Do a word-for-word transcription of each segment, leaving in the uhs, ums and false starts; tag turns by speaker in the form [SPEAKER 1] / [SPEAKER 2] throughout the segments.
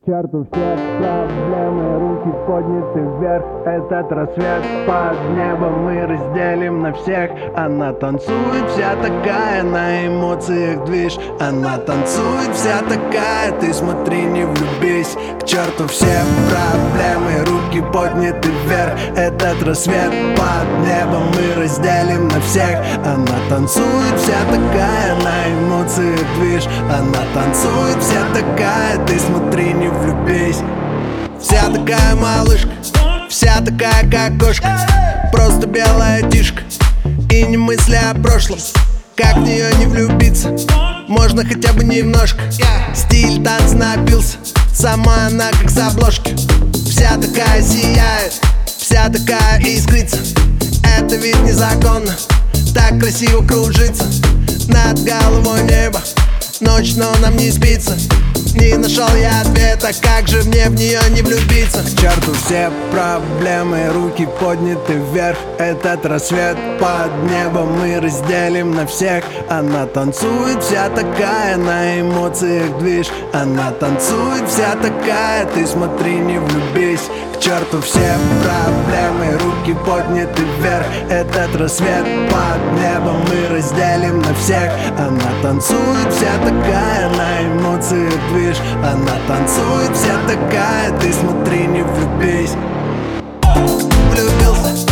[SPEAKER 1] К черту все проблемы, руки подняты вверх. Этот рассвет под небом мы разделим на всех. Она танцует вся такая, на эмоциях движ. Она танцует вся такая, ты смотри, не влюбись. К черту все проблемы, руки подняты вверх. Этот рассвет под небом мы разделим на всех. Она танцует вся такая, на эмоциях движ. Она танцует вся такая, ты смотри, не влюбись. Вся такая малышка, вся такая как кошка, просто белая тишка и не мысли о прошлом. Как в нее не влюбиться, можно хотя бы немножко. Стиль танца напился, сама она как с обложки. Вся такая сияет, вся такая искрится. Это ведь незаконно, так красиво кружится над головой небо. Ночь, но нам не спится. Не нашел я ответа, как же мне в нее не влюбиться. К черту все проблемы, руки подняты вверх. Этот рассвет под небом мы разделим на всех. Она танцует вся такая, на эмоциях движ. Она танцует вся такая, ты смотри, не влюбись. К черту все проблемы, руки подняты вверх. Этот рассвет под небом мы разделим на всех. Она танцует вся такая, на эмоциях движ. Она танцует вся такая, ты смотри, не влюбись. Влюбился.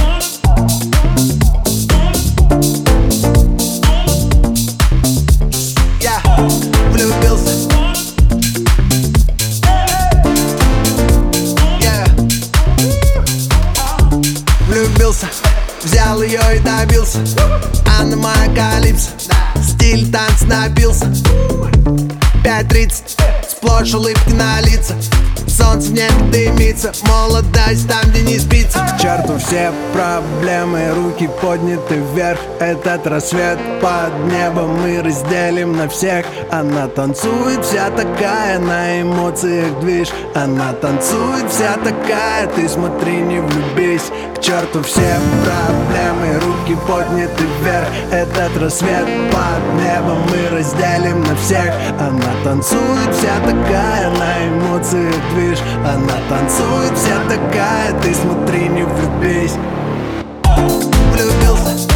[SPEAKER 1] Я влюбился. Я влюбился. Взял ее и добился. Она моя калипсо. Стиль танц набился. пять тридцать, сплошь улыбки на лицах. Солнце в небе дымится, молодость там, где не спится. К черту все проблемы, руки подняты вверх. Этот рассвет под небом мы разделим на всех. Она танцует вся такая, на эмоциях движ. Она танцует вся такая, ты смотри, не влюбись. К черту все проблемы, руки подняты вверх. Этот рассвет под небом мы разделим на всех. Она танцует вся такая, на эмоциях движ. Она танцует вся такая, ты смотри, не влюбись. Влюбился.